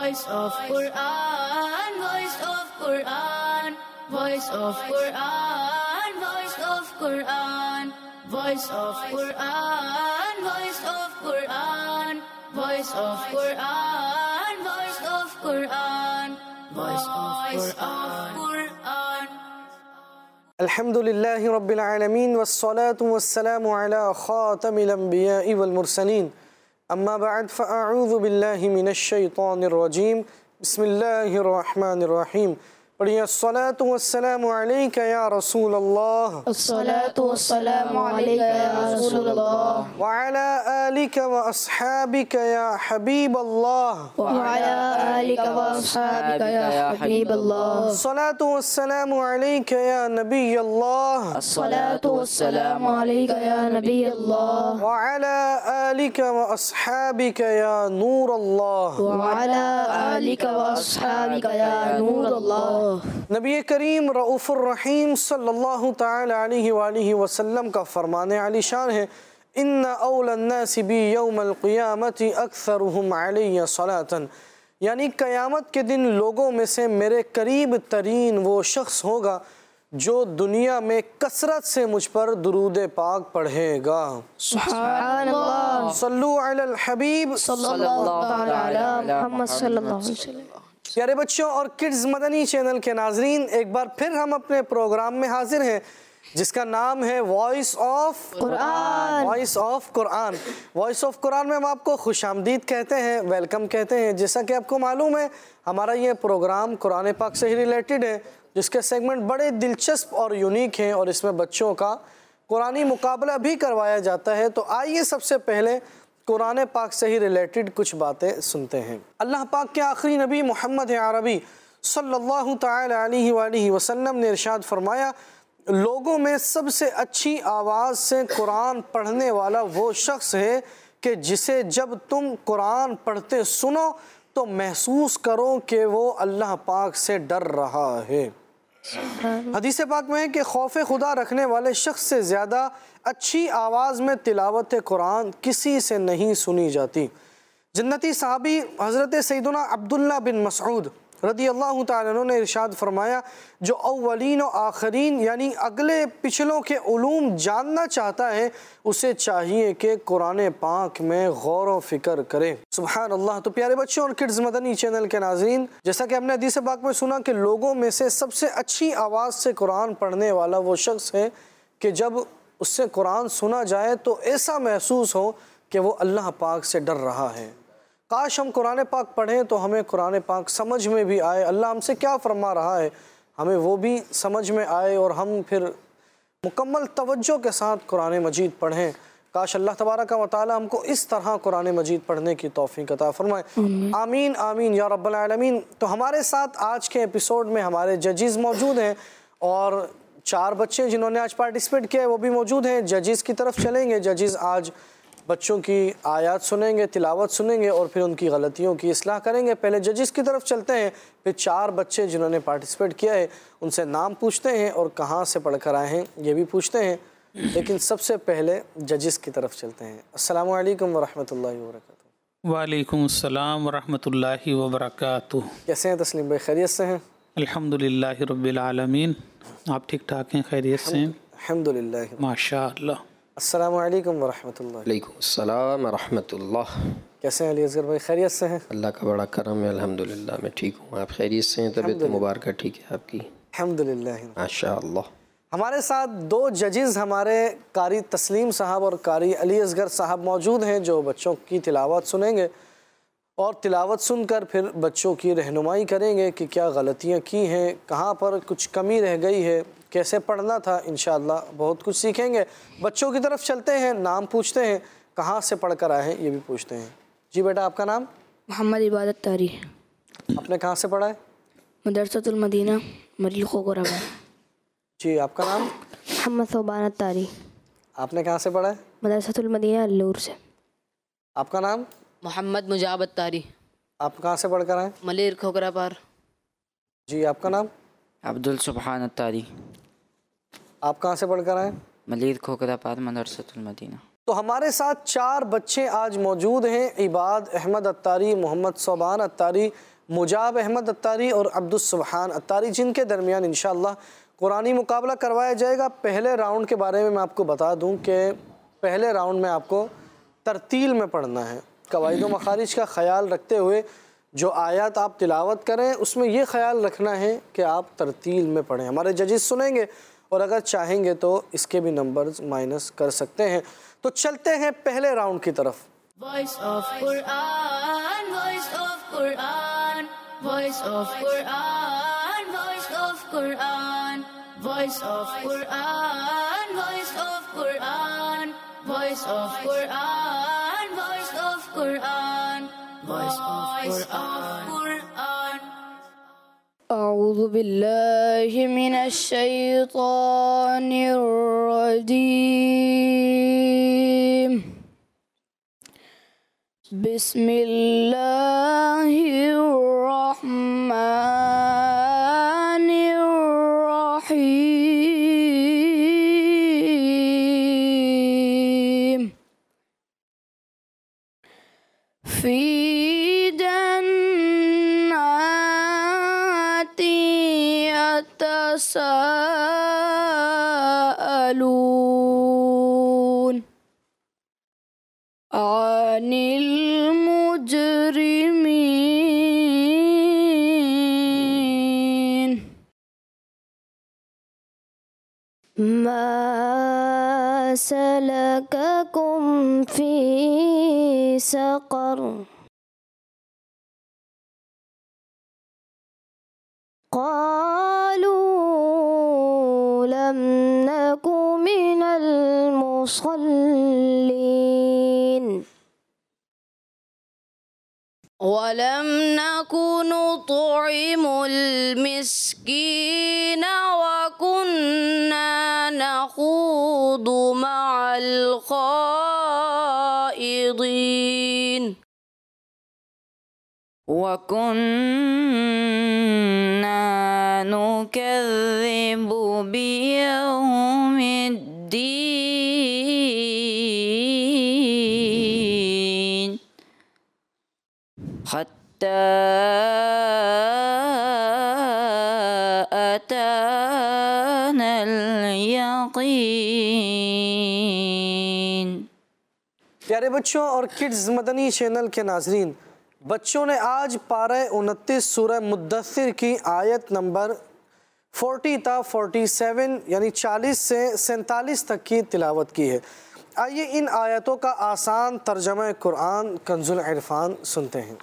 Voice of Quran, Voice of Quran, Voice of Quran, Voice of Quran, Voice of Quran, Voice of Quran, Voice of Quran, Voice of Quran, Voice of Quran. الحمدللہ رب العالمین والصلاة والسلام علی خاتم الانبیاء والمرسلین اما بعد فاعوذ باللہ من الشیطان الرجیم بسم اللہ الرحمن الرحیم پڑھیے الصلاة والسلام علیک یا رسول اللہ الصلاة والسلام علیک یا رسول اللہ وعلی آلک واصحابک یا حبیب اللہ وعلی آلک واصحابک یا حبیب اللہ الصلاة والسلام علیک یا نبی اللہ الصلاة والسلام علیک یا نبی اللہ وعلی آلک واصحابک یا نور اللہ وعلی آلک واصحابک یا نور اللہ نبی کریم رؤوف الرحیم صلی اللہ تعالی علیہ وآلہ وسلم کا فرمان علی شان ہے ان اول الناس بی یوم القیامت اکثرهم علی صلاۃ، یعنی قیامت کے دن لوگوں میں سے میرے قریب ترین وہ شخص ہوگا جو دنیا میں کثرت سے مجھ پر درود پاک پڑھے گا۔ سبحان اللہ صلو علی الحبیب صلی اللہ علی محمد صلی اللہ علیہ وسلم۔ پیارے بچوں اور کڈز مدنی چینل کے ناظرین، ایک بار پھر ہم اپنے پروگرام میں حاضر ہیں جس کا نام ہے voice of Quran. Voice of Quran. Voice of Quran میں ہم آپ کو خوش آمدید کہتے ہیں، ویلکم کہتے ہیں۔ جیسا کہ آپ کو معلوم ہے ہمارا یہ پروگرام قرآن پاک سے ہی ریلیٹڈ ہے، جس کے سیگمنٹ بڑے دلچسپ اور یونیک ہیں اور اس میں بچوں کا قرآنی مقابلہ بھی کروایا جاتا ہے۔ تو آئیے سب سے پہلے قرآن پاک سے ہی ریلیٹڈ کچھ باتیں سنتے ہیں۔ اللہ پاک کے آخری نبی محمد عربی صلی اللہ تعالی علیہ وآلہ وسلم نے ارشاد فرمایا، لوگوں میں سب سے اچھی آواز سے قرآن پڑھنے والا وہ شخص ہے کہ جسے جب تم قرآن پڑھتے سنو تو محسوس کرو کہ وہ اللہ پاک سے ڈر رہا ہے۔ حدیث پاک میں ہے کہ خوف خدا رکھنے والے شخص سے زیادہ اچھی آواز میں تلاوت قرآن کسی سے نہیں سنی جاتی۔ جنتی صحابی حضرت سیدنا عبداللہ بن مسعود رضی اللہ تعالیٰ عنہ نے ارشاد فرمایا، جو اولین و آخرین یعنی اگلے پچھلوں کے علوم جاننا چاہتا ہے اسے چاہیے کہ قرآن پاک میں غور و فکر کرے۔ سبحان اللہ۔ تو پیارے بچوں اور کڈز مدنی چینل کے ناظرین، جیسا کہ ہم نے حدیث پاک میں سنا کہ لوگوں میں سے سب سے اچھی آواز سے قرآن پڑھنے والا وہ شخص ہے کہ جب اس سے قرآن سنا جائے تو ایسا محسوس ہو کہ وہ اللہ پاک سے ڈر رہا ہے۔ کاش ہم قرآن پاک پڑھیں تو ہمیں قرآن پاک سمجھ میں بھی آئے، اللہ ہم سے کیا فرما رہا ہے ہمیں وہ بھی سمجھ میں آئے اور ہم پھر مکمل توجہ کے ساتھ قرآن مجید پڑھیں۔ کاش اللہ تبارک و تعالی ہم کو اس طرح قرآن مجید پڑھنے کی توفیق عطا فرمائے۔ آمین آمین یا رب العالمین۔ تو ہمارے ساتھ آج کے ایپیسوڈ میں ہمارے ججز موجود ہیں اور 4 بچے جنہوں نے آج پارٹیسپیٹ کیا ہے وہ بھی موجود ہیں۔ ججز کی طرف چلیں گے۔ ججز آج بچوں کی آیات سنیں گے، تلاوت سنیں گے اور پھر ان کی غلطیوں کی اصلاح کریں گے۔ پہلے ججز کی طرف چلتے ہیں، پھر 4 بچے جنہوں نے پارٹیسپیٹ کیا ہے ان سے نام پوچھتے ہیں اور کہاں سے پڑھ کر آئے ہیں یہ بھی پوچھتے ہیں، لیکن سب سے پہلے ججز کی طرف چلتے ہیں۔ السلام علیکم ورحمۃ اللہ وبرکاتہ۔ وعلیکم السلام ورحمۃ اللہ وبرکاتہ۔ کیسے ہیں تسلیم بھائی؟ خیریت سے ہیں؟ الحمدللہ رب العالمین۔ آپ ٹھیک ٹھاک ہیں؟ خیریت سے ہیں؟ الحمدللہ۔ ماشاء اللہ۔ السلام علیکم ورحمۃ اللہ۔ وعلیکم السلام ورحمۃ اللہ۔ کیسے ہیں علی اصغر بھائی؟ خیریت سے ہیں؟ اللہ کا بڑا کرم ہے، الحمدللہ میں ٹھیک ہوں۔ آپ خیریت سے ہیں؟ طبیعت مبارکہ ٹھیک ہے آپ کی؟ الحمدللہ۔ ماشاء اللہ۔ ہمارے ساتھ 2 ججز ہمارے قاری تسلیم صاحب اور قاری علی اصغر صاحب موجود ہیں جو بچوں کی تلاوت سنیں گے اور تلاوت سن کر پھر بچوں کی رہنمائی کریں گے کہ کیا غلطیاں کی ہیں، کہاں پر کچھ کمی رہ گئی ہے، کیسے پڑھنا تھا۔ انشاءاللہ بہت کچھ سیکھیں گے۔ بچوں کی طرف چلتے ہیں، نام پوچھتے ہیں، کہاں سے پڑھ کر آئے ہیں یہ بھی پوچھتے ہیں۔ جی بیٹا آپ کا نام؟ محمد عبادت طاری۔ آپ نے کہاں سے پڑھا ہے؟ مدرسۃ المدینہ مریل خوگر آباد۔ جی آپ کا نام؟ محمد صوبان طاری۔ آپ نے کہاں سے پڑھا ہے؟ مدرسۃ المدینہ اللور سے۔ آپ کا نام؟ محمد مجاب طاری۔ آپ کہاں سے پڑھ کر آئے؟ ملیر کھوکرا پار۔ جی آپ کا نام؟ عبدالسبحان الطاری۔ آپ کہاں سے پڑھ کر آئے؟ ملیر کھوکرا پار مدرسۃ المدینہ۔ تو ہمارے ساتھ 4 بچے آج موجود ہیں، عباد احمد الطاری، محمد صوبان الطاری، مجاب احمد اتاری اور عبدالسبحان اتاری، جن کے درمیان انشاءاللہ قرآنی مقابلہ کروایا جائے گا۔ پہلے راؤنڈ کے بارے میں آپ کو بتا دوں کہ پہلے راؤنڈ میں آپ کو ترتیل میں پڑھنا ہے، قواعد و مخارج کا خیال رکھتے ہوئے جو آیات آپ تلاوت کریں اس میں یہ خیال رکھنا ہے کہ آپ ترتیل میں پڑھیں۔ ہمارے ججز سنیں گے اور اگر چاہیں گے تو اس کے بھی نمبرز مائنس کر سکتے ہیں۔ تو چلتے ہیں پہلے راؤنڈ کی طرف۔ Voice of Quran, voice of Quran, voice of Quran, voice of Quran, voice of Quran, voice of Quran, voice of Quran, voice of Quran, voice of Quran. أعوذ بالله من الشيطان الرجيم. بسم الله الرحمن الرحيم. في جنات يتساءلون عن المجرمين. ما سلككم في سقر؟ قالوا لم نك من المصلين ولم نك نطعم المسكين وكنا نخوض مع الخائضين وكنا نكذب بيوم الدين حتى أتانا اليقين. پیارے بچوں اور کڈز مدنی چینل کے ناظرین، بچوں نے آج پارہ 29 سورہ مدثر کی آیت نمبر 40 تا 47 یعنی 40 سے 47 تک کی تلاوت کی ہے۔ آئیے ان آیتوں کا آسان ترجمہ قرآن کنز العرفان سنتے ہیں۔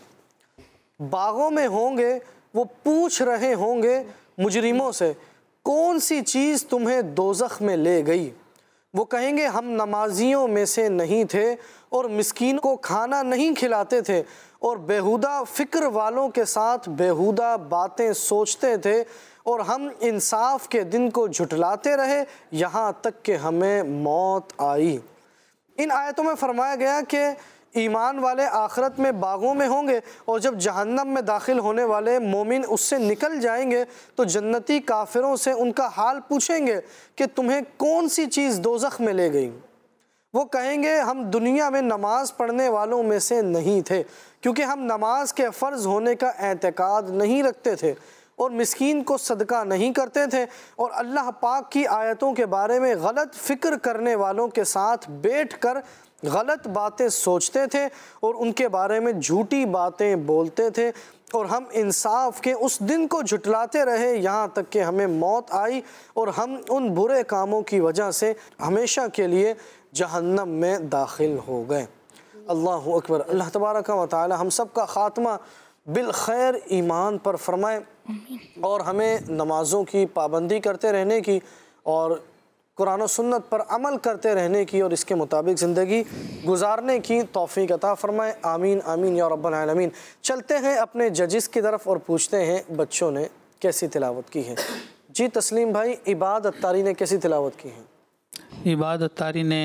باغوں میں ہوں گے وہ پوچھ رہے ہوں گے مجرموں سے، کون سی چیز تمہیں دوزخ میں لے گئی؟ وہ کہیں گے ہم نمازیوں میں سے نہیں تھے اور مسکین کو کھانا نہیں کھلاتے تھے اور بیہودہ فکر والوں کے ساتھ بیہودہ باتیں سوچتے تھے اور ہم انصاف کے دن کو جھٹلاتے رہے یہاں تک کہ ہمیں موت آئی۔ ان آیتوں میں فرمایا گیا کہ ایمان والے آخرت میں باغوں میں ہوں گے اور جب جہنم میں داخل ہونے والے مومن اس سے نکل جائیں گے تو جنتی کافروں سے ان کا حال پوچھیں گے کہ تمہیں کون سی چیز دوزخ میں لے گئی؟ وہ کہیں گے ہم دنیا میں نماز پڑھنے والوں میں سے نہیں تھے کیونکہ ہم نماز کے فرض ہونے کا اعتقاد نہیں رکھتے تھے اور مسکین کو صدقہ نہیں کرتے تھے اور اللہ پاک کی آیتوں کے بارے میں غلط فکر کرنے والوں کے ساتھ بیٹھ کر غلط باتیں سوچتے تھے اور ان کے بارے میں جھوٹی باتیں بولتے تھے اور ہم انصاف کے اس دن کو جھٹلاتے رہے یہاں تک کہ ہمیں موت آئی اور ہم ان برے کاموں کی وجہ سے ہمیشہ کے لیے جہنم میں داخل ہو گئے۔ اللہ اکبر۔ اللہ تبارک و تعالی ہم سب کا خاتمہ بالخیر ایمان پر فرمائے اور ہمیں نمازوں کی پابندی کرتے رہنے کی اور قرآن و سنت پر عمل کرتے رہنے کی اور اس کے مطابق زندگی گزارنے کی توفیق عطا فرمائے۔ آمین آمین یا رب العالمین۔ چلتے ہیں اپنے ججز کی طرف اور پوچھتے ہیں بچوں نے کیسی تلاوت کی ہے۔ جی تسلیم بھائی، عباد اتاری نے کیسی تلاوت کی ہے؟ عباد اتاری نے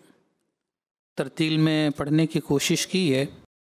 ترتیل میں پڑھنے کی کوشش کی ہے،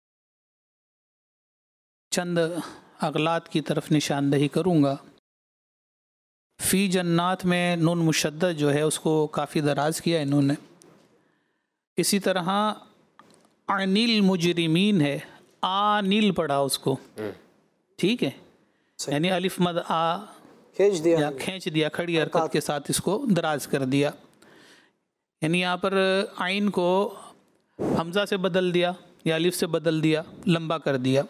چند اغلاط کی طرف نشاندہی کروں گا۔ فی جنات میں نون مشدد جو ہے اس کو کافی دراز کیا انہوں نے۔ اسی طرح عن المجرمین ہے، آنیل پڑھا اس کو، ठीक है, यानी अलिफ मद आ खींच दिया या खींच दिया, खड़ी हरकत के साथ इसको दराज कर दिया। यानी यहाँ पर आइन को हमज़ा से बदल दिया या अलिफ से बदल दिया, लंबा कर दिया।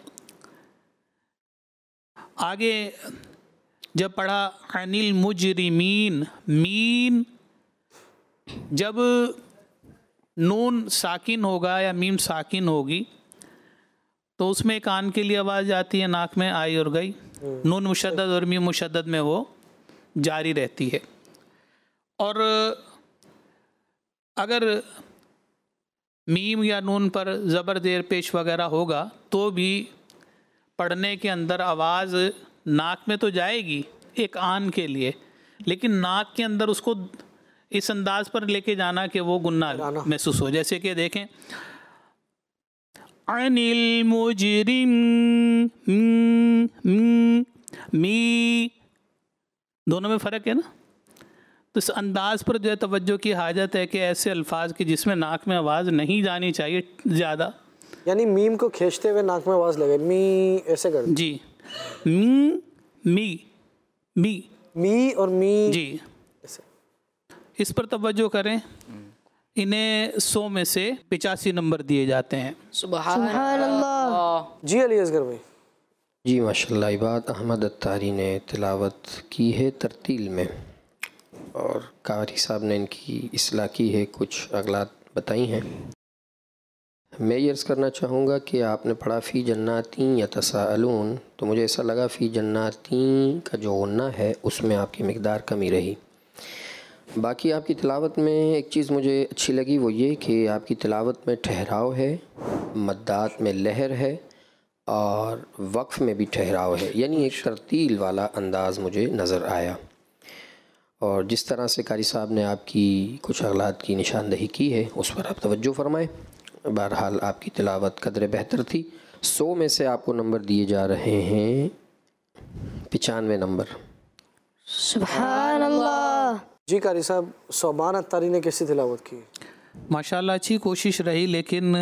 आगे जब पढ़ा अनिल मुजरिमीन, मीन, जब नून साकिन होगा या मीम साकिन होगी तो उसमें कान के लिए आवाज़ आती है, नाक में आई और गई। नून मुशद्दद और मीम मुशद्दद में वो जारी रहती है। और अगर मीम या नून पर ज़बर ज़ेर पेश वगैरह होगा तो भी पढ़ने के अंदर आवाज़ नाक में तो जाएगी एक आन के लिए, लेकिन नाक के अंदर उसको इस अंदाज पर लेके जाना कि वो गुन्ना महसूस हो। जैसे कि देखें, अनिल मुजरिम, मी, दोनों में फ़र्क है ना। तो इस अंदाज पर जो है तवज्जो की हाजत है कि ऐसे अल्फाज की जिसमें नाक में आवाज़ नहीं जानी चाहिए ज़्यादा, यानी मीम को खींचते हुए नाक में आवाज़ लगे, मी ऐसे कर जी, मी, मी, मी और मी जी, ऐसे। इस पर तवज्जो करें। इन्हें 100 में से 85 नंबर दिए जाते हैं। सुभान अल्लाह। जी अली असगर भाई। जी माशाल्लाह, इबाद अहमद अत्तारी ने तिलावत की है तरतील में, और कारी साहब ने इनकी इस्लाह की है, कुछ अगलात बताई हैं। मैं ये अर्ज़ करना चाहूँगा कि आपने पढ़ा फ़ी जन्नाती यतसाअलून, तो मुझे ऐसा लगा फ़ी जन्नाती का जो गुन्ना है उसमें आपकी मिक़दार कमी रही। बाकी आपकी तिलावत में एक चीज़ मुझे अच्छी लगी, वो ये कि आपकी तिलावत में ठहराव है, मद्दात में लहर है और वक्फ़ में भी ठहराव है, यानी एक तरतील वाला अंदाज़ मुझे नज़र आया। और जिस तरह से कारी साहब ने आपकी कुछ अगलात की निशानदही की है उस पर आप तवज्जो फरमाएँ। बहरहाल आपकी तिलावत कदर बेहतर थी। 100 में से आपको नंबर दिए जा रहे हैं 95 नंबर। सुभान अल्लाह। जी कारी साहब, सोबान अत्तारी ने कैसी तिलावत की? माशाल्लाह अच्छी कोशिश रही, लेकिन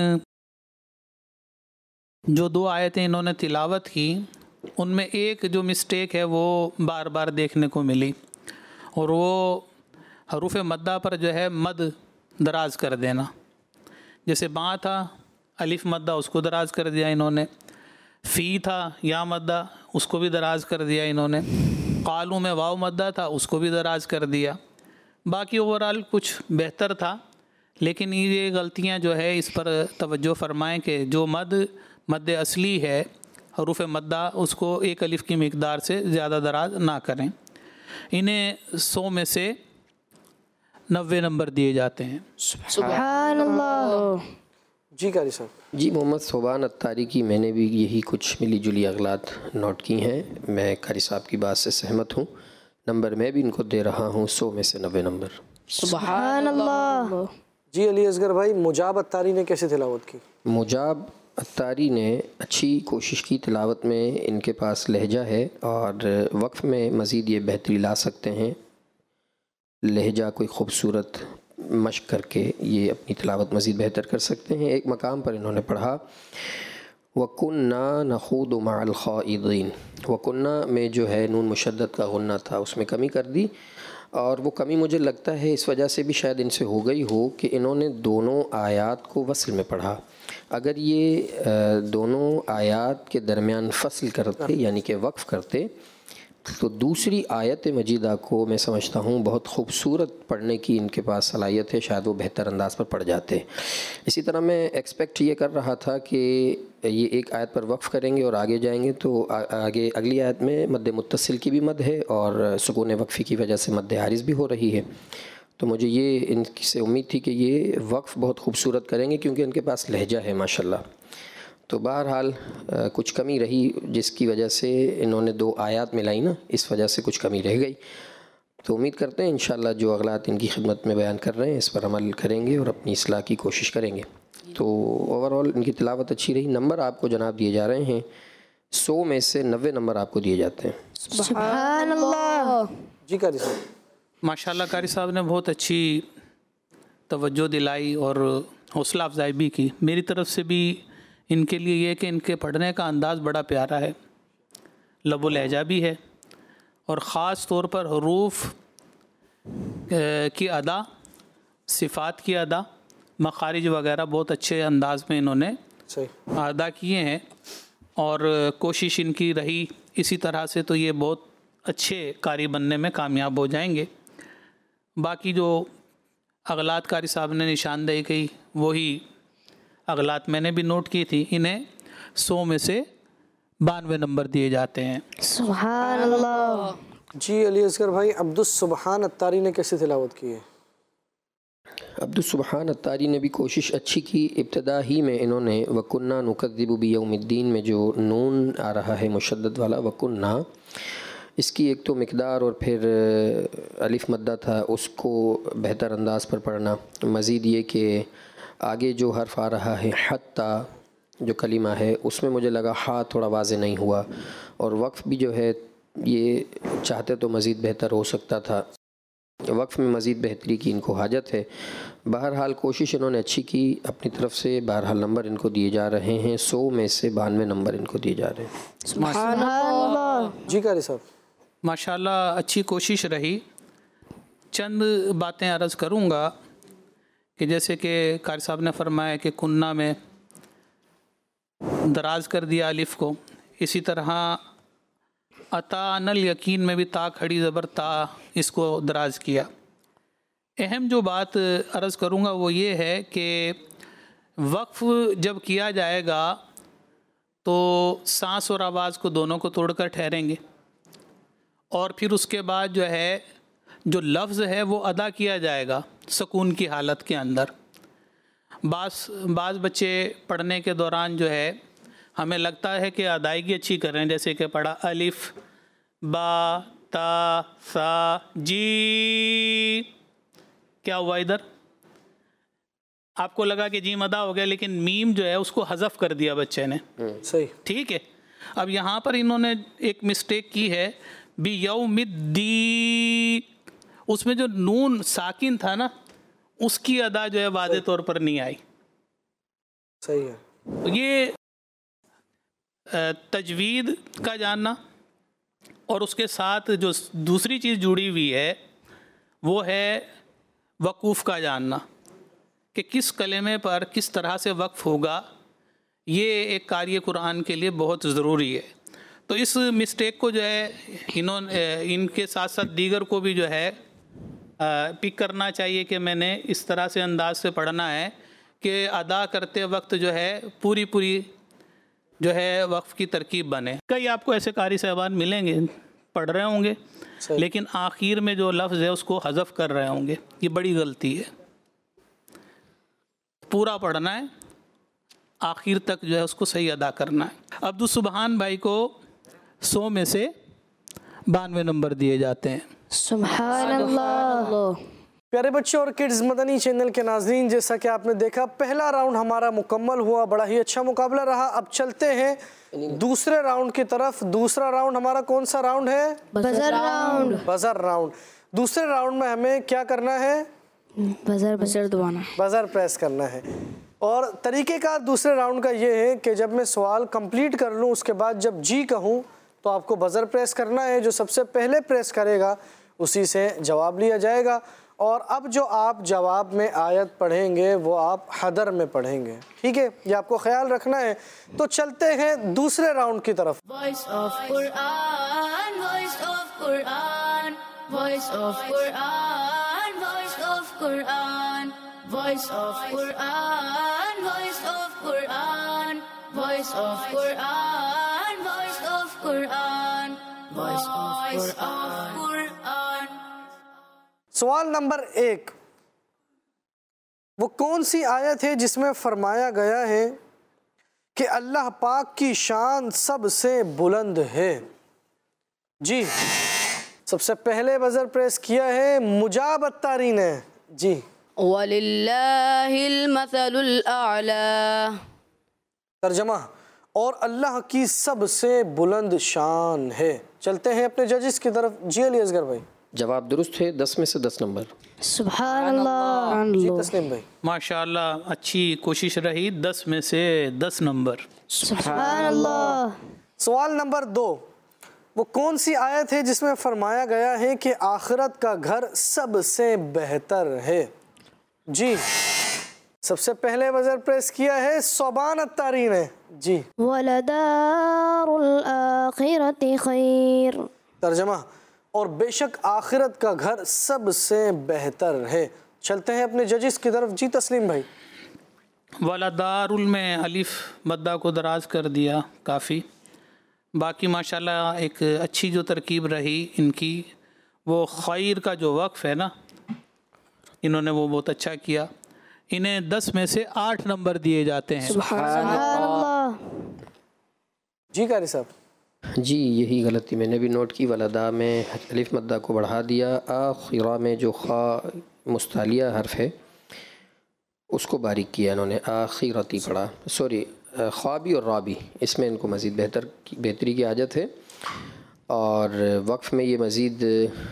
जो 2 आयतें इन्होंने तिलावत की उनमें एक जो मिस्टेक है वो बार बार देखने को मिली, और वो हरूफ मद्दा पर जो है मद दराज कर देना। जैसे बा था, अलिफ मद्दा, उसको दराज कर दिया इन्होंने। फ़ी था, या मद्दा, उसको भी दराज कर दिया इन्होंने। क़ालू में वाव मद्दा था, उसको भी दराज कर दिया। बाकी ओवरऑल कुछ बेहतर था, लेकिन ये गलतियां जो है इस पर तवज्जो फरमाएं कि जो मद असली है हरूफ मद्दा, उसको एक अलिफ की मिक़दार से ज़्यादा दराज ना करें। इन्हें 100 में से 90 नंबर दिए जाते हैं। सुभान अल्लाह। जी कारी साहब। जी मोहम्मद सोबान अत्तारी की मैंने भी यही कुछ मिली जुली अगलात नोट की हैं। मैं कारी साहब की बात से सहमत हूँ। नंबर मैं भी इनको दे रहा हूँ 100 में से 90 नंबर। सुभान अल्लाह। जी अली असगर भाई, मुजाब अत्तारी ने कैसे तिलावत की? मुजाब अत्तारी ने अच्छी कोशिश की तिलावत में, इनके पास लहजा है और वक्फ़ में मज़ीद ये बेहतरी ला सकते हैं। लहजा कोई ख़ूबसूरत मश्क करके ये अपनी तिलावत मज़ीद बेहतर कर सकते हैं। एक मकाम पर इन्होंने पढ़ा वकुन्ना नख़ूदु मअल ख़ाइदीन। वकुन्ना में जो है नून मुशद्दद का गुन्ना था, उसमें कमी कर दी, और वो कमी मुझे लगता है इस वजह से भी शायद इनसे हो गई हो कि इन्होंने दोनों आयात को वसल में पढ़ा। अगर ये दोनों आयात के दरमियान फसल करते यानी कि वक्फ़ करते तो दूसरी आयत मजीदा को मैं समझता हूँ बहुत ख़ूबसूरत पढ़ने की इनके पास सलाहियत है, शायद वो बेहतर अंदाज पर पढ़ जाते। इसी तरह मैं एक्सपेक्ट ये कर रहा था कि ये एक आयत पर वक्फ़ करेंगे और आगे जाएंगे तो आगे अगली आयत में मद्द मुत्तसिल की भी मद है और सुकून वक्फ़ी की वजह से मद्द हारिस भी हो रही है। तो मुझे ये इनसे उम्मीद थी कि ये वक्फ़ बहुत खूबसूरत करेंगे क्योंकि इनके पास लहजा है माशाल्लाह। तो बहरहाल कुछ कमी रही जिसकी वजह से इन्होंने 2 आयत मिलाई ना, इस वजह से कुछ कमी रह गई। तो उम्मीद करते हैं इंशाअल्लाह जो अगलात इनकी खिदमत में बयान कर रहे हैं इस पर अमल करेंगे और अपनी इस्लाह की कोशिश करेंगे। तो ओवरऑल इनकी तिलावत अच्छी रही। नंबर आपको जनाब दिए जा रहे हैं 100 में से 90 नंबर आपको दिए जाते हैं। सुभान अल्लाह। जी कारी साहब। माशाल्लाह कारी साहब ने बहुत अच्छी तवज्जो दिलाई और हौसला अफजाई भी की। मेरी तरफ से भी इनके लिए ये कि इनके पढ़ने का अंदाज़ बड़ा प्यारा है। لب و لہجہ بھی ہے، اور خاص طور پر حروف کی ادا، صفات کی ادا، مخارج وغیرہ بہت اچھے انداز میں انہوں نے صحیح ادا کیے ہیں، اور کوشش ان کی رہی اسی طرح سے تو یہ بہت اچھے قاری بننے میں کامیاب ہو جائیں گے۔ باقی جو اغلاط قاری صاحب نے نشاندہی کی وہی اغلاط میں نے بھی نوٹ کی تھی، انہیں 100 میں سے 92 نمبر دیے جاتے ہیں۔ سبحان اللہ۔ جی علی اصغر بھائی، عبدالسبحان اتاری نے کیسے تلاوت کی ہے؟ عبدالسبحان اتاری نے بھی کوشش اچھی کی۔ ابتدا ہی میں انہوں نے وَكُنَّا نُكَذِّبُ بِيَوْمِ الدِّينِ میں جو نون آ رہا ہے مشدد والا وَكُنَّا، اس کی ایک تو مقدار اور پھر الف مدہ تھا، اس کو بہتر انداز پر پڑھنا۔ مزید یہ کہ آگے جو حرف آ رہا ہے حتی جو کلمہ ہے، اس میں مجھے لگا ہا تھوڑا واضح نہیں ہوا، اور وقف بھی جو ہے یہ چاہتے تو مزید بہتر ہو سکتا تھا، وقف میں مزید بہتری کی ان کو حاجت ہے۔ بہرحال کوشش انہوں نے اچھی کی اپنی طرف سے، بہرحال نمبر ان کو دیے جا رہے ہیں 100 میں سے 92 نمبر ان کو دیے جا رہے ہیں۔ سبحان اللہ۔ جی قاری صاحب۔ ماشاءاللہ اچھی کوشش رہی۔ چند باتیں عرض کروں گا کہ جیسے کہ قاری صاحب نے فرمایا کہ کنہ میں دراز کر دیا الف کو، اسی طرح عطا نل یقین میں بھی تا کھڑی زبر تا اس کو دراز کیا۔ اہم جو بات عرض کروں گا وہ یہ ہے کہ وقف جب کیا جائے گا تو سانس اور آواز کو دونوں کو توڑ کر ٹھہریں گے، اور پھر اس کے بعد جو ہے جو لفظ ہے وہ ادا کیا جائے گا سکون کی حالت کے اندر۔ بعض بچے پڑھنے کے دوران جو ہے ہمیں لگتا ہے کہ ادائیگی اچھی کر رہے ہیں، جیسے کہ پڑھا الف با تا سا جی، کیا ہوا ادھر؟ آپ کو لگا کہ جیم ادا ہو گیا، لیکن میم جو ہے اس کو حذف کر دیا بچے نے۔ صحیح ٹھیک ہے، اب یہاں پر انہوں نے ایک مسٹیک کی ہے، بیوم الدین، اس میں جو نون ساکن تھا نا اس کی ادا جو ہے واضح طور پر نہیں آئی۔ صحیح ہے۔ یہ تجوید کا جاننا، اور اس کے ساتھ جو دوسری چیز جڑی ہوئی ہے وہ ہے وقوف کا جاننا کہ کس کلمے پر کس طرح سے وقف ہوگا، یہ ایک قاری قرآن کے لیے بہت ضروری ہے۔ تو اس مسٹیک کو جو ہے ان کے ساتھ ساتھ دیگر کو بھی جو ہے پک کرنا چاہیے کہ میں نے اس طرح سے انداز سے پڑھنا ہے کہ ادا کرتے وقت جو ہے پوری جو ہے وقف کی ترکیب بنے۔ کئی آپ کو ایسے قاری صاحبان ملیں گے پڑھ رہے ہوں گے لیکن آخر میں جو لفظ ہے اس کو حذف کر رہے ہوں گے، یہ بڑی غلطی ہے۔ پورا پڑھنا ہے، آخر تک جو ہے اس کو صحیح ادا کرنا ہے۔ عبدالسبحان بھائی کو 100 میں سے 92 نمبر دیے جاتے ہیں۔ سبحان اللہ۔ پیارے بچوں اور کڈز مدنی چینل کے ناظرین، جیسا کہ آپ نے دیکھا پہلا راؤنڈ ہمارا مکمل ہوا، بڑا ہی اچھا مقابلہ رہا۔ اب چلتے ہیں دوسرے راؤنڈ کی طرف۔ دوسرا راؤنڈ ہمارا کون سا راؤنڈ ہے؟ Buzzer round. Buzzer round. دوسرے راؤنڈ میں ہمیں کیا کرنا ہے؟ بزر دبانا، بزر پریس کرنا ہے۔ اور طریقہ کار دوسرے راؤنڈ کا یہ ہے کہ جب میں سوال کمپلیٹ کر لوں اس کے بعد جب جی کہوں تو آپ کو بزر پریس کرنا ہے، جو سب سے پہلے پریس کرے گا اسی سے جواب لیا جائے گا۔ اور اب جو آپ جواب میں آیت پڑھیں گے وہ آپ حدر میں پڑھیں گے، ٹھیک ہے؟ یہ آپ کو خیال رکھنا ہے۔ تو چلتے ہیں دوسرے راؤنڈ کی طرف۔ Voice of Quran, voice of Quran, voice of Quran, voice of Quran, voice of Quran, voice of Quran, voice of Quran, voice of Quran, voice of Quran. سوال نمبر 1، وہ کون سی آیت ہے جس میں فرمایا گیا ہے کہ اللہ پاک کی شان سب سے بلند ہے؟ جی سب سے پہلے بزر پریس کیا ہے مجاب اتاری نے۔ جی وَلِلَّهِ الْمَثَلُ الْأَعْلَى، ترجمہ، اور اللہ کی سب سے بلند شان ہے۔ چلتے ہیں اپنے ججز کی طرف۔ جی علی اصغر بھائی۔ جواب درست ہے، 10 میں سے 10 نمبر۔ سبحان اللہ۔ جی تسلیم بھائی۔ ماشاءاللہ اچھی کوشش رہی، 10 میں سے 10 نمبر۔ سبحان اللہ۔ سوال نمبر 2، وہ کون سی آیت ہے جس میں فرمایا گیا ہے کہ آخرت کا گھر سب سے بہتر ہے؟ جی سب سے پہلے بزر پریس کیا ہے صوبان الطاری نے. جی وَلَدَارُ الْآخِرَةِ خَيْرٌ. ترجمہ اور بے شک آخرت کا گھر سب سے بہتر ہے. چلتے ہیں اپنے ججز کی طرف. جی تسلیم بھائی. ولدار میں الف مدہ کو دراز کر دیا کافی. باقی ماشاءاللہ ایک اچھی جو ترکیب رہی ان کی، وہ خیر کا جو وقف ہے نا، انہوں نے وہ بہت اچھا کیا. انہیں 10 میں سے 8 نمبر دیے جاتے ہیں. سبحان اللہ. جی قاری صاحب. جی یہی غلطی میں نے بھی نوٹ کی. ولدا میں الف مدہ کو بڑھا دیا. آخرہ میں جو خا مستعلیہ حرف ہے اس کو باریک کیا انہوں نے، آخرتی پڑھا. سوری، خا بھی اور را بھی، اس میں ان کو مزید بہتری کی حاجت ہے. اور وقف میں یہ مزید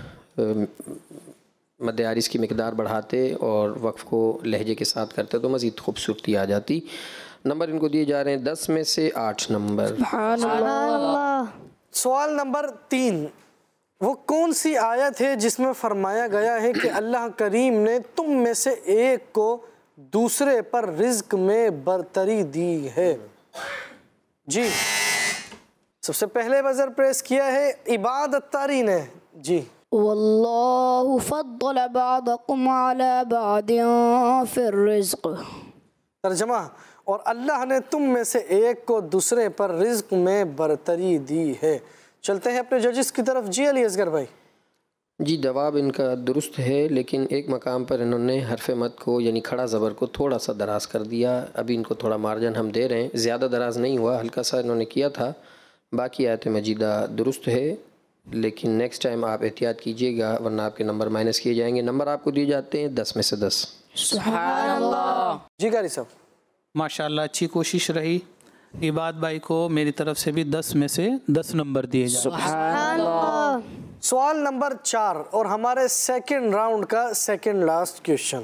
مد عارض کی مقدار بڑھاتے اور وقف کو لہجے کے ساتھ کرتے تو مزید خوبصورتی آ جاتی. نمبر ان کو دیے جا رہے ہیں 10 میں سے 8 نمبر. سبحان اللہ. سوال نمبر 3. وہ کون سی آیت ہے جس میں فرمایا گیا ہے کہ اللہ کریم نے تم میں سے ایک کو دوسرے پر رزق میں برتری دی ہے؟ جی سب سے پہلے بزر پریس کیا ہے عباد الطاری نے. جی واللہ فضل بعضکم علی بعض فی الرزق. ترجمہ اور اللہ نے تم میں سے ایک کو دوسرے پر رزق میں برتری دی ہے. چلتے ہیں اپنے ججز کی طرف. جی علی اصغر بھائی. جی جواب ان کا درست ہے، لیکن ایک مقام پر انہوں نے حرف مد کو یعنی کھڑا زبر کو تھوڑا سا دراز کر دیا. ابھی ان کو تھوڑا مارجن ہم دے رہے ہیں، زیادہ دراز نہیں ہوا، ہلکا سا انہوں نے کیا تھا. باقی آیت مجیدہ درست ہے، لیکن نیکسٹ ٹائم آپ احتیاط کیجئے گا ورنہ آپ کے نمبر مائنس کیے جائیں گے. نمبر آپ کو دیے جاتے ہیں 10 میں سے 10. سبحان اللہ. جی قاری صاحب. ماشاءاللہ اچھی کوشش رہی. عباد بھائی کو میری طرف سے بھی 10 میں سے 10 نمبر دیے جاتے ہیں. سبحان اللہ. سوال نمبر 4 اور ہمارے سیکنڈ راؤنڈ کا سیکنڈ لاسٹ کویشچن.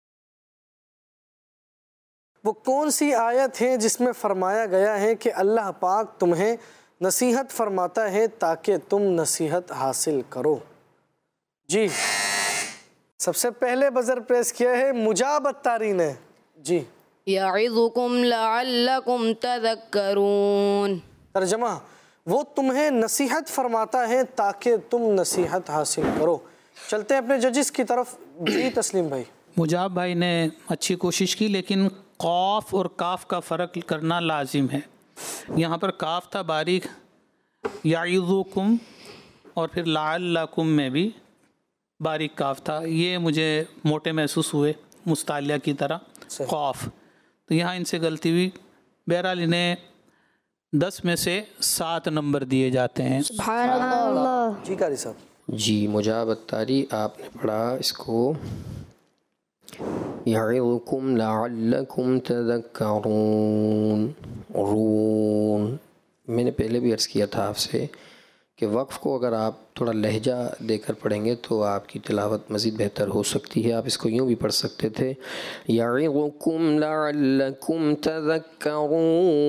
وہ کون سی آیت ہے جس میں فرمایا گیا ہے کہ اللہ پاک تمہیں نصیحت فرماتا ہے تاکہ تم نصیحت حاصل کرو؟ جی سب سے پہلے بزر پریس کیا ہے مجاب الطاری نے. جی یعظکم لعلکم تذکرون. ترجمہ وہ تمہیں نصیحت فرماتا ہے تاکہ تم نصیحت حاصل کرو. چلتے ہیں اپنے ججز کی طرف. جی تسلیم بھائی. مجاب بھائی نے اچھی کوشش کی، لیکن قاف اور کاف کا فرق کرنا لازم ہے. یہاں پر کاف تھا باریک، یعظکم، اور پھر لعلکم میں بھی باریک کاف تھا. یہ مجھے موٹے محسوس ہوئے مستعلیہ کی طرح قاف، تو یہاں ان سے غلطی ہوئی. بہرحال انہیں 10 میں سے 7 نمبر دیے جاتے ہیں. سبحان اللہ. جی قاری صاحب. جی مجاب الطاری آپ نے پڑھا اس کو یعظکم لعلکم تذکرون. رون میں نے پہلے بھی عرض کیا تھا آپ سے کہ وقف کو اگر آپ تھوڑا لہجہ دے کر پڑھیں گے تو آپ کی تلاوت مزید بہتر ہو سکتی ہے. آپ اس کو یوں بھی پڑھ سکتے تھے یعظکم لعلکم تذکرون.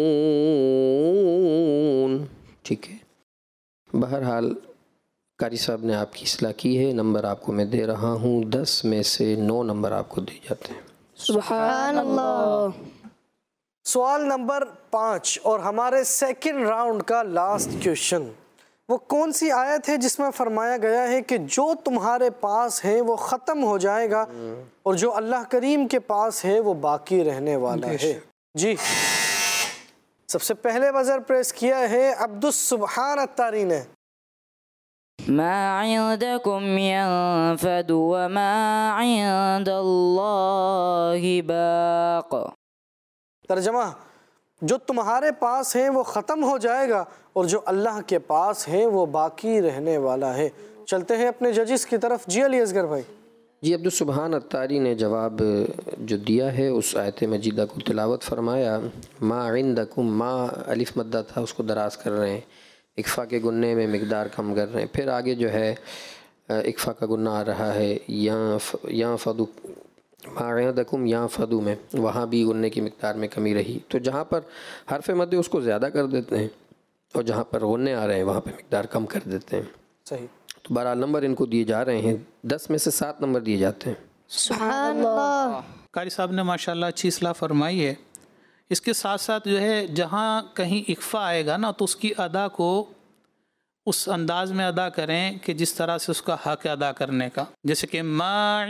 ٹھیک ہے. بہرحال قاری صاحب نے آپ کی اصلاح کی ہے. نمبر آپ کو میں دے رہا ہوں 10 میں سے 9 نمبر آپ کو دیے جاتے ہیں. سبحان اللہ. سوال نمبر 5 اور ہمارے سیکنڈ راؤنڈ کا لاسٹ کویشچن. وہ کون سی آیت ہے جس میں فرمایا گیا ہے کہ جو تمہارے پاس ہے وہ ختم ہو جائے گا اور جو اللہ کریم کے پاس ہے وہ باقی رہنے والا ہے؟ جی سب سے پہلے بزر پریس کیا ہے عبدالسبحان الطاری نے. ما عندكم ينفد وما عند الله باق. ترجمہ جو تمہارے پاس ہے وہ ختم ہو جائے گا اور جو اللہ کے پاس ہے وہ باقی رہنے والا ہے. چلتے ہیں اپنے ججز کی طرف. جی علی اصغر بھائی. جی عبدالسبحان الطاری نے جواب جو دیا ہے اس آیت مجیدہ کو تلاوت فرمایا. ما عندکم، ما الف مدہ تھا اس کو دراز کر رہے ہیں، اکفا کے گننے میں مقدار کم کر رہے ہیں. پھر آگے جو ہے اکفا کا گنہ آ رہا ہے یاں فدو، ما عندکم یاں فدو میں، وہاں بھی گننے کی مقدار میں کمی رہی. تو جہاں پر حرف مد اس کو زیادہ کر دیتے ہیں اور جہاں پر غنے آ رہے ہیں وہاں پہ مقدار کم کر دیتے ہیں. صحیح. تو بہرحال نمبر ان کو دیے جا رہے ہیں، 10 میں سے 7 نمبر دیے جاتے ہیں. سبحان اللہ. قاری صاحب نے ماشاءاللہ اچھی اصلاح فرمائی ہے. اس کے ساتھ ساتھ جو ہے جہاں کہیں اخفا آئے گا نا تو اس کی ادا کو اس انداز میں ادا کریں کہ جس طرح سے اس کا حق ادا کرنے کا. جیسے کہ ما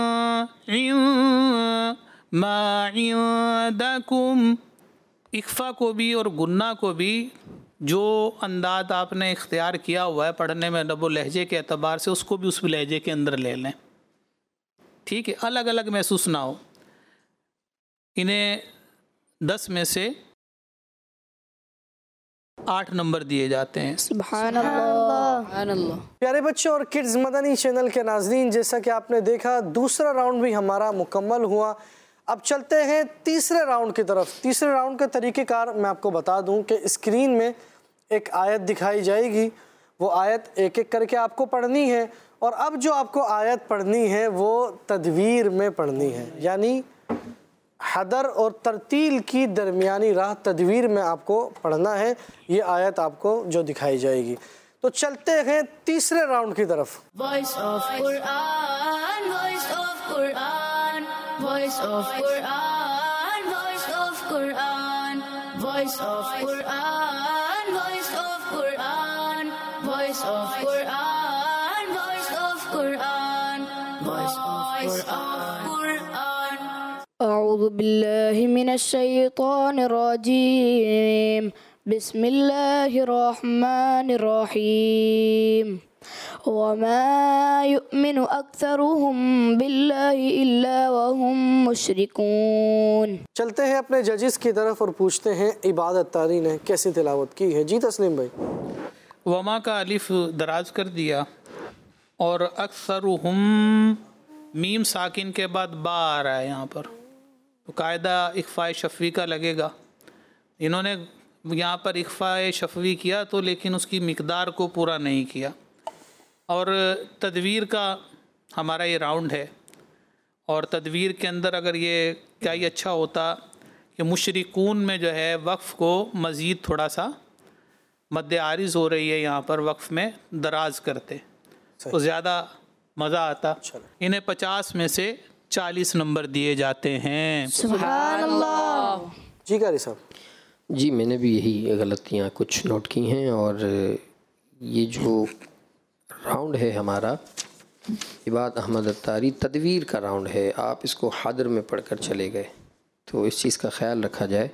عندکم، اخفا کو بھی اور گنہ کو بھی جو انداز آپ نے اختیار کیا ہوا ہے پڑھنے میں لب و لہجے کے اعتبار سے، اس کو بھی اس لہجے کے اندر لے لیں. ٹھیک ہے، الگ الگ محسوس نہ ہو. انہیں 10 میں سے 8 نمبر دیے جاتے ہیں. سبحان اللہ. سبحان اللہ. پیارے بچوں اور کڈز مدنی چینل کے ناظرین، جیسا کہ آپ نے دیکھا دوسرا راؤنڈ بھی ہمارا مکمل ہوا. اب چلتے ہیں تیسرے راؤنڈ کی طرف. تیسرے راؤنڈ کا طریقہ کار میں آپ کو بتا دوں کہ اسکرین میں ایک آیت دکھائی جائے گی، وہ آیت ایک ایک کر کے آپ کو پڑھنی ہے. اور اب جو آپ کو آیت پڑھنی ہے وہ تدویر میں پڑھنی ہے، یعنی حدر اور ترتیل کی درمیانی راہ تدویر میں آپ کو پڑھنا ہے. یہ آیت آپ کو جو دکھائی جائے گی. تو چلتے ہیں تیسرے راؤنڈ کی طرف. Voice of Quran, voice of Quran, voice of Quran, voice of Quran, voice of Quran, voice of Quran, voice of Quran, voice of Quran, voice of Quran. أعوذ بالله من الشيطان الرجيم. بسم الله الرحمن الرحيم. وما يؤمن أكثرهم بالله إلا وهم مشركون. چلتے ہیں اپنے ججز کی طرف اور پوچھتے ہیں عبادت تاری نے کیسی تلاوت کی ہے. جی تسلیم بھائی. وما کا الف دراز کر دیا اور اکثرہم میم ساکن کے بعد با آ رہا ہے یہاں پر، تو قاعدہ اخفاء شفوی کا لگے گا. انہوں نے یہاں پر اخفاء شفوی کیا تو لیکن اس کی مقدار کو پورا نہیں کیا. اور تدویر کا ہمارا یہ راؤنڈ ہے، اور تدویر کے اندر اگر یہ کیا ہی اچھا ہوتا کہ مشرکون میں جو ہے وقف کو مزید تھوڑا سا مد عارض ہو رہی ہے یہاں پر وقف میں دراز کرتے تو زیادہ مزہ آتا. انہیں 50 میں سے 40 نمبر دیے جاتے ہیں. سبحان اللہ. جی قاری صاحب. جی میں نے بھی یہی غلطیاں کچھ نوٹ کی ہیں، اور یہ جو راؤنڈ ہے ہمارا عباد احمد اتاری تدویر کا راؤنڈ ہے. آپ اس کو حدر میں پڑھ کر چلے گئے، تو اس چیز کا خیال رکھا جائے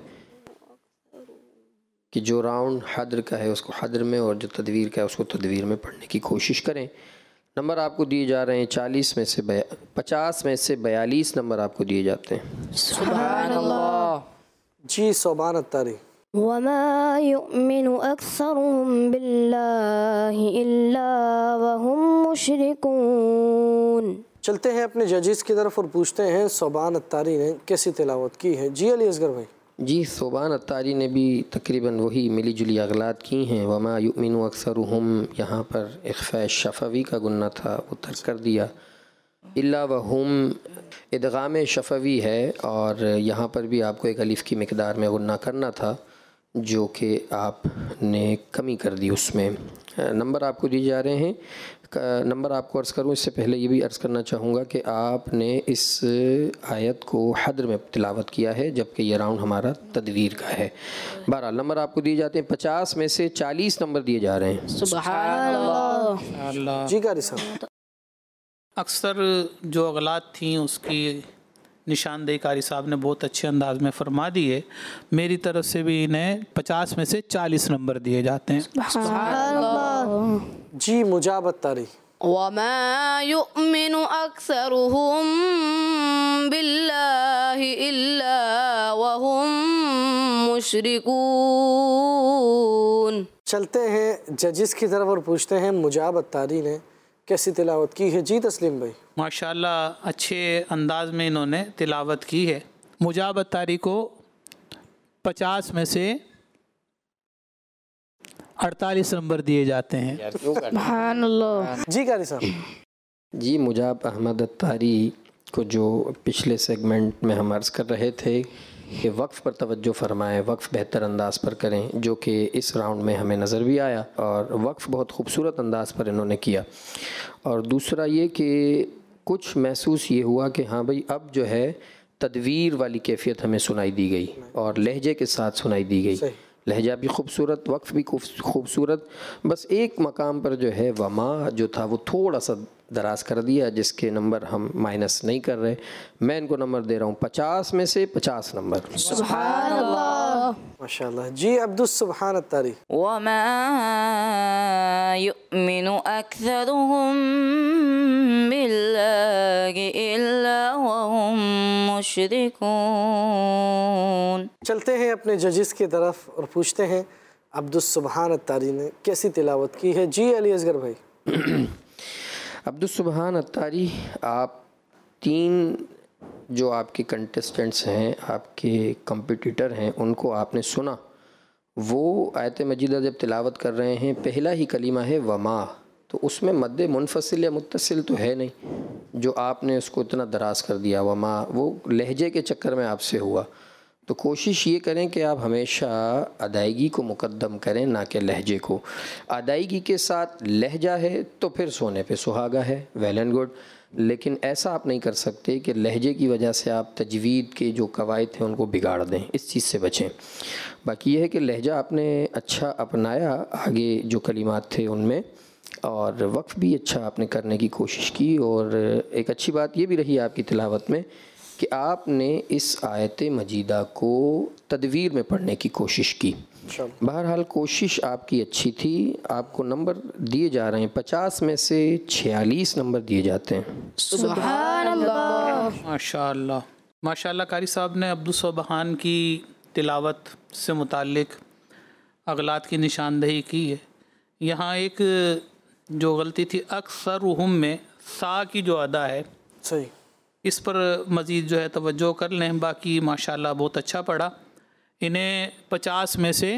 کہ جو راؤنڈ حدر کا ہے اس کو حدر میں، اور جو تدویر کا ہے اس کو تدویر میں پڑھنے کی کوشش کریں. نمبر آپ کو دیے جا رہے ہیں 50 میں سے 42 نمبر آپ کو دیے جاتے ہیں. سبحان اللہ. جی صوبان اتاری. وما يؤمن أكثرهم بالله إلا وهم مشركون. چلتے ہیں اپنے ججز کی طرف اور پوچھتے ہیں صوبان اتاری نے کیسی تلاوت کی ہے. جی علی اصغر بھائی. جی صوبان اتاری نے بھی تقریباً وہی ملی جلی اغلاط کی ہیں. وما یؤمن اکثرہم، یہاں پر اخفاء شفوی کا گنہ تھا وہ ترک کر دیا. الا وہم ادغام شفوی ہے، اور یہاں پر بھی آپ کو ایک الف کی مقدار میں غنہ کرنا تھا جو کہ آپ نے کمی کر دی اس میں. نمبر آپ کو دیے جا رہے ہیں. نمبر آپ کو عرض کروں اس سے پہلے یہ بھی عرض کرنا چاہوں گا کہ آپ نے اس آیت کو حدر میں تلاوت کیا ہے، جبکہ یہ راؤنڈ ہمارا تدویر کا ہے. بہرحال نمبر آپ کو دیے جاتے ہیں 50 میں سے 40 نمبر دیے جا رہے ہیں. سبحان اللہ. جی قاری صاحب. اکثر جو اغلاط تھیں اس کی نشاندہی قاری صاحب نے بہت اچھے انداز میں فرما دی ہے. میری طرف سے بھی انہیں 50 میں سے 40 نمبر دیے جاتے ہیں. سبحان اللہ. جی مجابت تاری. وما يؤمن أكثرهم بالله إلا وهم مشركون. چلتے ہیں ججز کی طرف اور پوچھتے ہیں مجابت تاری نے کیسی تلاوت کی ہے. جی تسلیم بھائی. ماشاءاللہ اچھے انداز میں انہوں نے تلاوت کی ہے. مجابت تاری کو 50 میں سے 48 نمبر دیے جاتے ہیں. سبحان اللہ. جی قاری صاحب. جی مجاب احمد اتاری کو جو پچھلے سیگمنٹ میں ہم عرض کر رہے تھے کہ وقف پر توجہ فرمائیں، وقف بہتر انداز پر کریں، جو کہ اس راؤنڈ میں ہمیں نظر بھی آیا، اور وقف بہت خوبصورت انداز پر انہوں نے کیا۔ اور دوسرا یہ کہ کچھ محسوس یہ ہوا کہ ہاں بھئی اب جو ہے تدویر والی کیفیت ہمیں سنائی دی گئی اور لہجے کے ساتھ سنائی دی گئی، لہجہ بھی خوبصورت، وقف بھی خوبصورت، بس ایک مقام پر جو ہے وما جو تھا وہ تھوڑا سا دراز کر دیا، جس کے نمبر ہم مائنس نہیں کر رہے۔ میں ان کو نمبر دے رہا ہوں 50 میں سے 50 نمبر۔ سبحان اللہ۔ ماشاءاللہ۔ جی عبدالسبحان الطاری۔ وما يؤمن أكثرهم بالله إلا وهم مشركون۔ چلتے ہیں اپنے ججز کی طرف اور پوچھتے ہیں عبدالسبحان الطاری نے کیسی تلاوت کی ہے؟ جی علی اصغر بھائی۔ عبدالسبحان الطاری، آپ 3 جو آپ کے کنٹیسٹنٹس ہیں، آپ کے کمپٹیٹر ہیں، ان کو آپ نے سنا، وہ آیت مجیدہ جب تلاوت کر رہے ہیں پہلا ہی کلمہ ہے وما، تو اس میں مد منفصل یا متصل تو ہے نہیں، جو آپ نے اس کو اتنا دراز کر دیا وما، وہ لہجے کے چکر میں آپ سے ہوا۔ تو کوشش یہ کریں کہ آپ ہمیشہ ادائیگی کو مقدم کریں، نہ کہ لہجے کو۔ ادائیگی کے ساتھ لہجہ ہے تو پھر سونے پہ سہاگا ہے، ویل اینڈ گڈ، لیکن ایسا آپ نہیں کر سکتے کہ لہجے کی وجہ سے آپ تجوید کے جو قواعد ہیں ان کو بگاڑ دیں، اس چیز سے بچیں۔ باقی یہ ہے کہ لہجہ آپ نے اچھا اپنایا آگے جو کلمات تھے ان میں، اور وقف بھی اچھا آپ نے کرنے کی کوشش کی، اور ایک اچھی بات یہ بھی رہی آپ کی تلاوت میں کہ آپ نے اس آیت مجیدہ کو تدویر میں پڑھنے کی کوشش کی۔ بہرحال کوشش آپ کی اچھی تھی، آپ کو نمبر دیے جا رہے ہیں 50 میں سے 46 نمبر دیے جاتے ہیں۔ سبحان اللہ۔ ماشاءاللہ ماشاءاللہ۔ قاری صاحب نے عبدالسبحان کی تلاوت سے متعلق اغلاط کی نشاندہی کی ہے۔ یہاں ایک جو غلطی تھی اکثرہم میں سا کی جو ادا ہے، صحیح، اس پر مزید جو ہے توجہ کر لیں۔ باقی ماشاءاللہ بہت اچھا پڑھا۔ انہیں 50 میں سے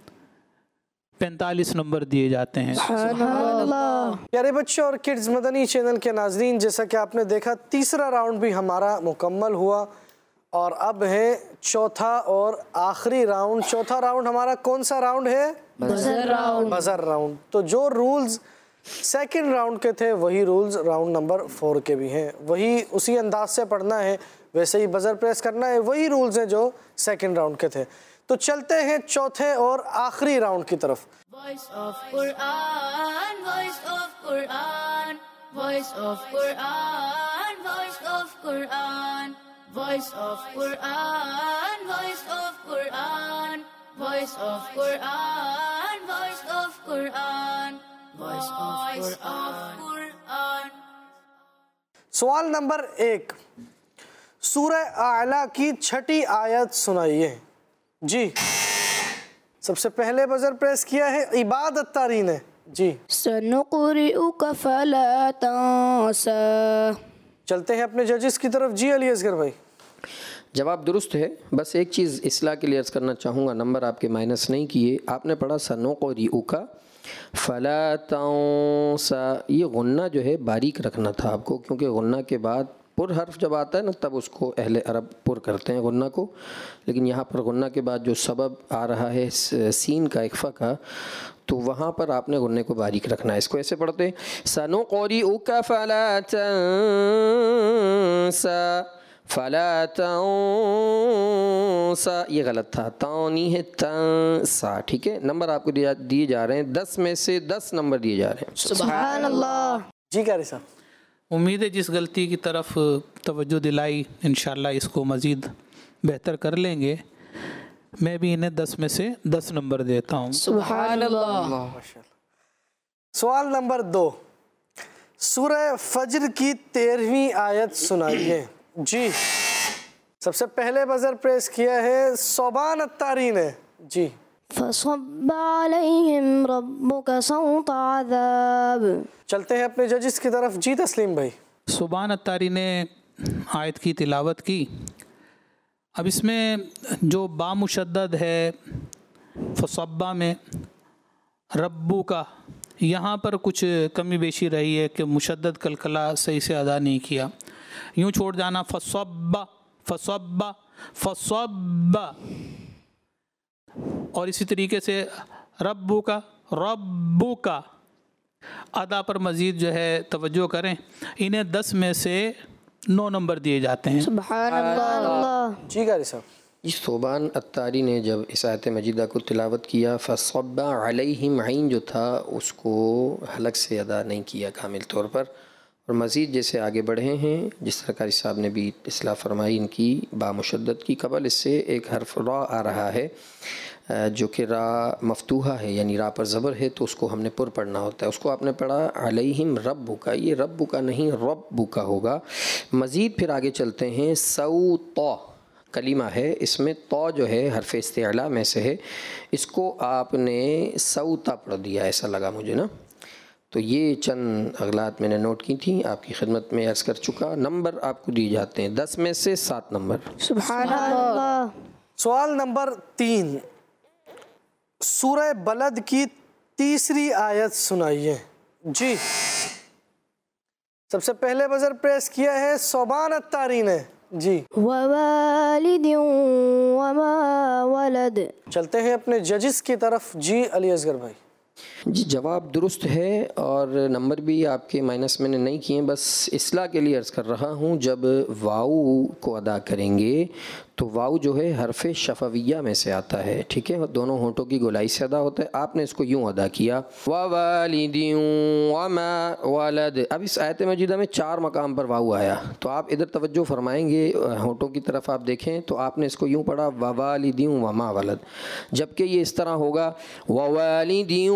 45 نمبر دیے جاتے ہیں۔ پیارے بچوں اور کڈز مدنی چینل کے ناظرین، جیسا کہ آپ نے دیکھا تیسرا راؤنڈ بھی ہمارا مکمل ہوا، اور اب ہے چوتھا اور آخری راؤنڈ۔ چوتھا راؤنڈ ہمارا کون سا راؤنڈ ہے؟ Buzzer round. تو جو رولز سیکنڈ راؤنڈ کے تھے وہی رولز راؤنڈ نمبر 4 کے بھی ہیں، وہی اسی انداز سے پڑھنا ہے، ویسے ہی بزر پریس کرنا ہے، وہی رولز ہیں جو سیکنڈ راؤنڈ کے تھے۔ تو چلتے ہیں چوتھے اور آخری راؤنڈ کی طرف۔ Voice of Quran, voice of Quran, voice of Quran, voice of Quran, voice of Quran, voice of Quran, voice of Quran, voice of Quran, voice of Quran. سوال نمبر 1، سورہ اعلیٰ کی 6ٹھی آیت سنائیے۔ جی سب سے پہلے بزر پریس کیا ہے عباد الطاری نے۔ جی سنقرئک فلا تنسى۔ چلتے ہیں اپنے ججز کی طرف۔ جی علی اصغر بھائی۔ جواب درست ہے، بس ایک چیز اصلاح کے لیے عرض کرنا چاہوں گا، نمبر آپ کے مائنس نہیں کیے، آپ نے پڑھا سنقرئک فلا تنسى، یہ غنہ جو ہے باریک رکھنا تھا آپ کو، کیونکہ غنہ کے بعد پر حرف جب آتا ہے نا تب اس کو اہل عرب پر کرتے ہیں غنہ کو، لیکن یہاں پر غنہ کے بعد جو سبب آ رہا ہے سین کا اخفا کا، تو وہاں پر آپ نے غنے کو باریک رکھنا ہے۔ اس کو ایسے پڑھتے ہیں سنقرئک فلا تنسى فلا تنسى، یہ غلط تھا، تانی ہے تنسا، ٹھیک ہے۔ نمبر آپ کو دیے جا رہے ہیں 10 میں سے 10 نمبر دیے جا رہے ہیں۔ سبحان اللہ۔ جی قاری صاحب۔ امید ہے جس غلطی کی طرف توجہ دلائی انشاءاللہ اس کو مزید بہتر کر لیں گے۔ میں بھی انہیں 10 میں سے 10 نمبر دیتا ہوں۔ سبحان اللہ۔ سوال نمبر 2، سورہ فجر کی 13ویں آیت سنائیے۔ جی سب سے پہلے بزر پریس کیا ہے صوبان الطاری نے۔ جی فصب علیہم ربک صوت عذاب۔ چلتے ہیں اپنے ججز کی طرف۔ جی تسلیم بھائی۔ سبحان الطاری نے آیت کی تلاوت کی۔ اب اس میں جو با مشدد ہے فصبہ میں ربو کا، یہاں پر کچھ کمی بیشی رہی ہے کہ مشدد کلکلا صحیح سے ادا نہیں کیا، یوں چھوڑ جانا फसब्बा फसब्बा। और इसी तरीके से रब्बुका रब्बुका। अदा पर मज़ीद जो है तवज्जो करें, इन्हें 10 में से 9 नंबर दिए जाते हैं। सुभान अल्लाह। जी कारी साहब। इस सोबान अत्तारी ने जब इस आयत मजीदा को तिलावत किया, फसब्बा अलैहिम, आइन जो था उसको हलक से अदा नहीं किया कामिल तौर पर। और मज़ीद जैसे आगे बढ़े हैं, जिस तरह कारी साहब ने भी इस्लाह फरमाई इनकी बामुशद्दत की, कबल इससे एक हर्फ रा आ रहा है जो कि रा मफ्तूहा है, यानी रा पर ज़बर है, तो उसको हमने पुर पढ़ना होता है। उसको आपने पढ़ा अलैहिम रब्बुका, ये रब्बुका नहीं रब्बुका होगा। मज़ीद फिर आगे चलते हैं, सौता कलीमा है, इसमें तो जो है हरफ इस्तिअला में से है, इसको आपने सौता पढ़ दिया ऐसा लगा मुझे ना। तो ये चंद अगलात मैंने नोट की थी, आपकी खिदमत में अर्ज़ कर चुका। नंबर आपको दिए जाते हैं 10 में से 7 नंबर। सुभान अल्लाह। सवाल नंबर 3, सूरह बलद की तीसरी आयत सुनाइए। जी, सबसे पहले बजर प्रेस किया है सोबान अत्तारी ने। जी, ववालिदिन वमा वलद। चलते हैं अपने जजिस की तरफ। जी अली असगर भाई। जी, जवाब दुरुस्त है और नंबर भी आपके माइनस मैंने नहीं किए, बस इस्लाह के लिए अर्ज़ कर रहा हूँ। जब वाऊ को अदा करेंगे तो वाऊ जो है हरफ शफविया में से आता है, ठीक है, और दोनों होंठों की गोलाई से अदा होता है। आपने इसको यूँ अदा किया, ववालिदिन वमा वलद। अब इस आयत मजीदा में 4 मकाम पर वाऊ आया, तो आप इधर तवज्जो फरमाएंगे, होंठों की तरफ आप देखें तो आपने इसको यूँ पढ़ा ववालिदिन वमा वलद, जबकि ये इस तरह होगा ववालिदिन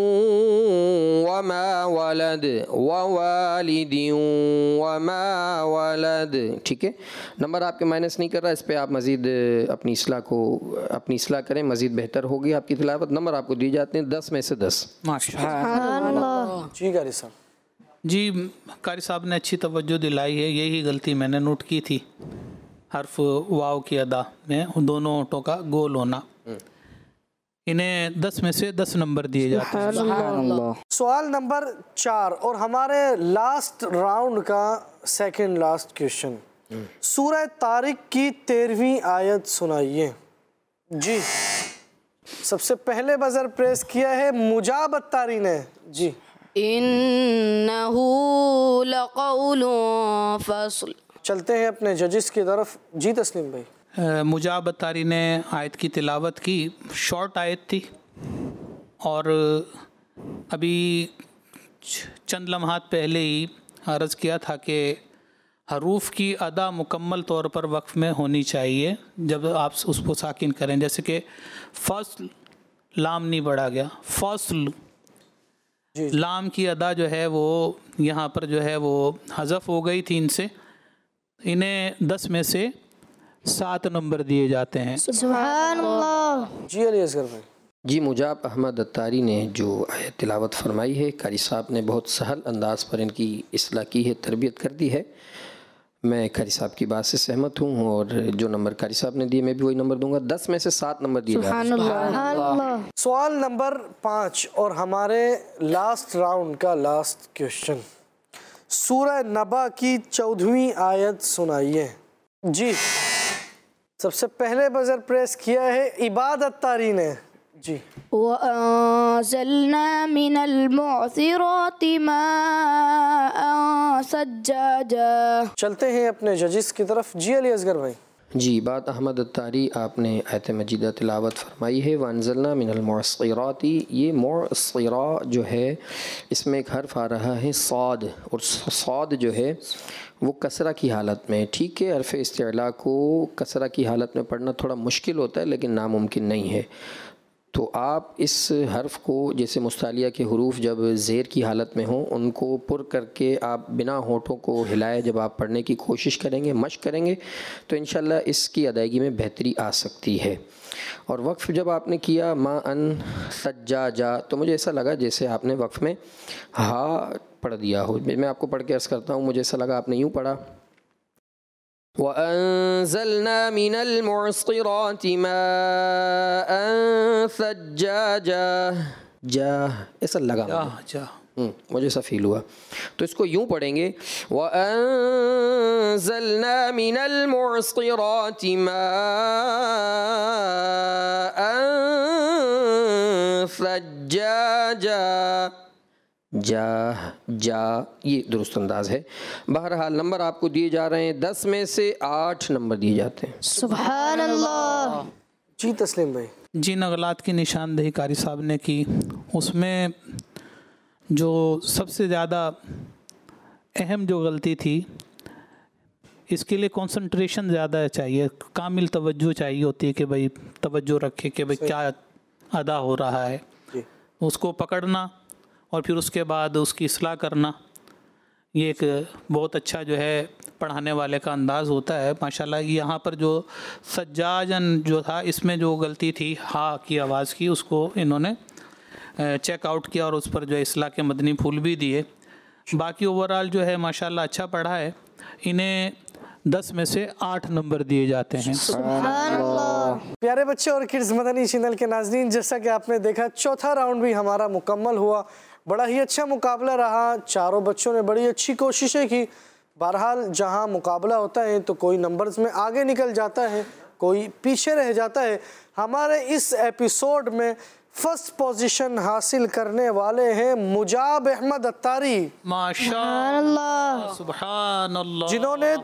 वमा वलद ववालिदिन वमा वलद, ठीक है। नंबर आपके माइनस नहीं कर रहा, इस पर आप मज़ीद अपनी इस्लाह करें, मज़ीद बेहतर होगी आपकी तिलावत। नंबर आपको दिए जाते हैं 10 में से 10। माशाअल्लाह। जी कारी साहब। जी, कारी साहब ने अच्छी तवज्जो दिलाई है, यही गलती मैंने नोट की थी, हर्फ वाव की अदा में दोनों होंठों का गोल होना। इन्हें 10 में से 10 नंबर दिए जाते हैं। सवाल नंबर 4 और हमारे लास्ट राउंड का सेकंड लास्ट क्वेश्चन, सूरह तारिक की 13वीं आयत सुनाइए। जी, सबसे पहले बजर प्रेस किया है मुजाब अत्तारी ने। जी, इन्नहु लक़ौलुन फ़स्ल। चलते हैं अपने जजिस की तरफ। जी तस्लीम भाई। मुजाब अत्तारी ने आयत की तिलावत की, शॉर्ट आयत थी और अभी चंद लम्हात पहले ही अर्ज़ किया था कि हरूफ की अदा मुकम्मल तौर पर वक्फ में होनी चाहिए जब आप उसको साकिन करें, जैसे कि फ़स्ल लाम नहीं बढ़ा गया, फ़स्ल लाम की अदा जो है वो यहाँ पर जो है वो हज़फ हो गई थी इनसे। इन्हें 10 में से 7 नंबर दिए जाते हैं। सुभान अल्लाह। जी अली असगर भाई। जी, मुजाब अहमद अत्तारी ने जो आयत तिलावत फरमाई है, कारी साहब ने बहुत सहल अंदाज़ पर इनकी इस्लाह की है, तरबियत कर दी है। मैं कारी साहब की बात से सहमत हूँ और जो नंबर कारी साहब ने दिए मैं भी वही नंबर दूंगा। 10 में से 7 नंबर दिए जाते हैं। सुभान अल्लाह। सवाल नंबर 5 और हमारे लास्ट राउंड का लास्ट क्वेश्चन, सूरह नबा की 14वीं आयत सुनाइए। जी, सबसे पहले बजर प्रेस किया है इबाद अत्तारी ने। जी, वअंज़लना मिनल मुअसिराति माअन सज्जाजा। चलते हैं अपने जजिस की तरफ। जी अली असगर भाई। जी, बात अहमद अत्तारी आपने आयत मजीदा तिलावत फरमाई है, वअंज़लना मिनल मुअस्सिराति। ये मुअस्सिरा जो है इसमें एक हर्फ आ रहा है साद, और साद जो है वो कसरा की हालत में, ठीक है। हर्फ इस्तिअला को कसरा की हालत में पढ़ना थोड़ा मुश्किल होता है लेकिन नामुमकिन नहीं है। तो आप इस हर्फ को, जैसे मुस्तालिया के हरूफ जब ज़ेर की हालत में हों उनको पुर करके आप बिना होठों को हिलाए जब आप पढ़ने की कोशिश करेंगे, मशक करेंगे, तो इंशाल्लाह इसकी अदायगी में बेहतरी आ सकती है। और वक्फ़ जब आपने किया मा अन सज्जाजा, तो मुझे ऐसा लगा जैसे आपने वक्फ़ में हा पढ़ दिया हो। मैं आपको पढ़ के अर्ज़ करता हूँ, मुझे ऐसा लगा आपने यूँ पढ़ा, वअंज़लना मिनल मुअस्सिराति माअन सज्जाजा, जा ऐसा लगा। مجھے ایسا فیل ہوا. تو اس کو یوں پڑھیں گے وَأَنزَلْنَا مِنَ الْمُعْصِرَاتِ مَاءً ثَجَّاجًا. جا یہ درست انداز ہے. بہرحال نمبر آپ کو دیے جا رہے ہیں, 10 میں سے 8 نمبر دیے جاتے ہیں. سبحان اللہ. جی تسلیم بھائی. جن اغلاط کی نشاندہی قاری صاحب نے کی, اس میں جو سب سے زیادہ اہم جو غلطی تھی, اس کے لیے کنسنٹریشن زیادہ چاہیے, کامل توجہ چاہیے ہوتی ہے کہ بھائی توجہ رکھے کہ بھائی کیا ادا ہو رہا ہے, اس کو پکڑنا اور پھر اس کے بعد اس کی اصلاح کرنا. یہ ایک بہت اچھا جو ہے پڑھانے والے کا انداز ہوتا ہے ماشاءاللہ. یہاں پر جو سجاجن جو تھا, اس میں جو غلطی تھی ہا کی آواز کی, اس کو انہوں نے چیک آؤٹ کیا اور اس پر جو اصلاح کے مدنی پھول بھی دیے. باقی اوورال جو ہے ماشاءاللہ اچھا پڑھا ہے. انہیں 10 میں سے 8 نمبر دیے جاتے ہیں. سبحان اللہ. پیارے بچے اور کڈز مدنی چینل کے ناظرین, جیسا کہ آپ نے دیکھا چوتھا راؤنڈ بھی ہمارا مکمل ہوا. بڑا ہی اچھا مقابلہ رہا. چاروں بچوں نے بڑی اچھی کوششیں کی. بہرحال جہاں مقابلہ ہوتا ہے تو کوئی نمبرز میں آگے نکل جاتا ہے, کوئی پیچھے رہ جاتا ہے. ہمارے اس ایپیسوڈ میں فرسٹ پوزیشن حاصل کرنے والے ہیں مجاب احمد اتاری ماشاءاللہ سبحان اللہ, جنہوں نے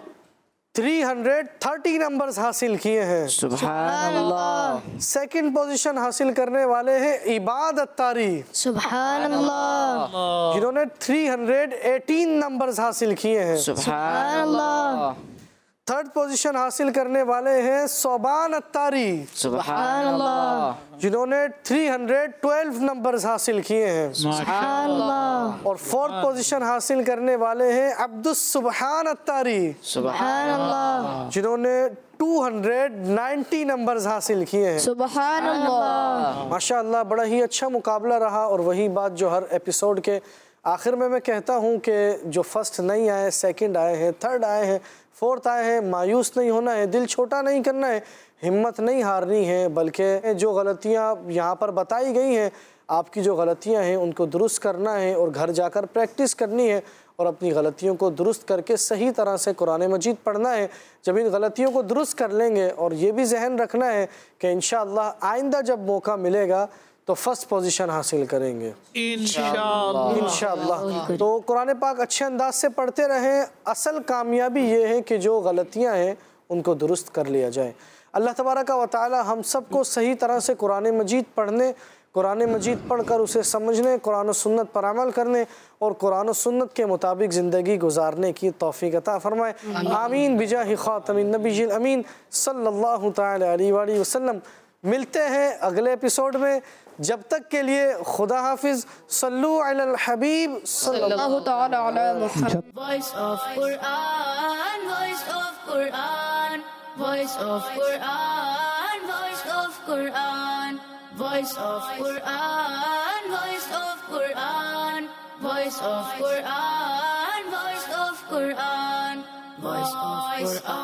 330 نمبرز حاصل کیے ہیں. سبحان اللہ. سیکنڈ پوزیشن حاصل کرنے والے ہیں عباد اتاری, سبحان اللہ. جنہوں نے 318 نمبرز حاصل کیے ہیں. سبحان اللہ. تھرڈ پوزیشن حاصل کرنے والے ہیں صوبان اتاری, سبحان اللہ. جنہوں نے 312 نمبرز حاصل کیے ہیں. سبحان اللہ. اور فورتھ پوزیشن حاصل کرنے والے ہیں عبدالسبحان اتاری, سبحان اللہ. جنہوں نے 290 نمبرز حاصل کیے ہیں. سبحان اللہ. ماشاءاللہ بڑا ہی اچھا مقابلہ رہا. اور وہی بات جو ہر ایپیسوڈ کے آخر میں کہتا ہوں کہ جو فرسٹ نہیں آئے, سیکنڈ آئے ہیں, تھرڈ آئے ہیں, فورتھ آئے ہیں, مایوس نہیں ہونا ہے, دل چھوٹا نہیں کرنا ہے, ہمت نہیں ہارنی ہے, بلکہ جو غلطیاں یہاں پر بتائی گئی ہیں, آپ کی جو غلطیاں ہیں ان کو درست کرنا ہے اور گھر جا کر پریکٹس کرنی ہے اور اپنی غلطیوں کو درست کر کے صحیح طرح سے قرآن مجید پڑھنا ہے. جب ان غلطیوں کو درست کر لیں گے, اور یہ بھی ذہن رکھنا ہے کہ انشاءاللہ آئندہ جب موقع ملے گا تو فرسٹ پوزیشن حاصل کریں گے انشاءاللہ. تو قرآن پاک اچھے انداز سے پڑھتے رہیں. اصل کامیابی یہ ہے کہ جو غلطیاں ہیں ان کو درست کر لیا جائے. اللہ تبارک و تعالی ہم سب کو صحیح طرح سے قرآن مجید پڑھنے, قرآن مجید پڑھ کر اسے سمجھنے, قرآن و سنت پر عمل کرنے اور قرآن و سنت کے مطابق زندگی گزارنے کی توفیق عطا فرمائے. آمین بجاہ خاتم النبی الامین صلی اللہ تعالی علیہ وآلہ وسلم. ملتے ہیں اگلے ایپیسوڈ میں. جب تک کے لیے خدا حافظ. صلو علی الحبیب صلی اللہ تعالی علی محمد. Voice of Quran, voice of Quran, voice of Quran, voice of Quran, voice of Quran, voice of Quran, voice of Quran, voice of Quran, voice of Quran.